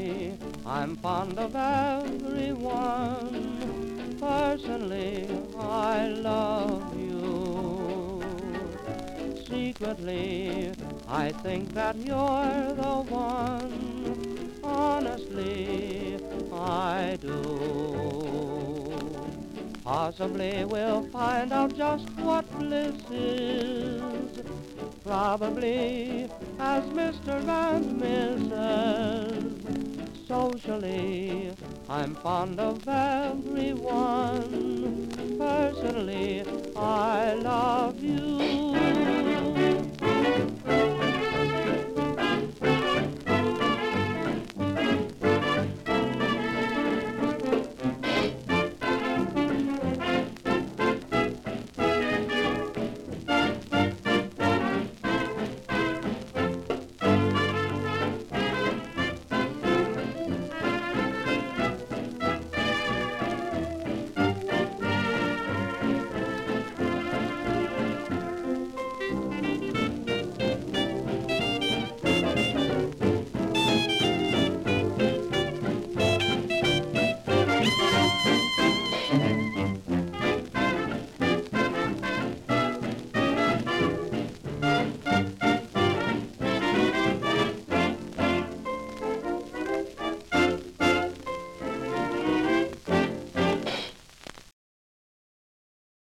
Personally, I'm fond of everyone. Personally, I love you. Secretly, I think that you're the one. Honestly, I do. Possibly we'll find out just what bliss is. Probably as Mr. and Mrs. Socially, I'm fond of everyone. Personally, I love you.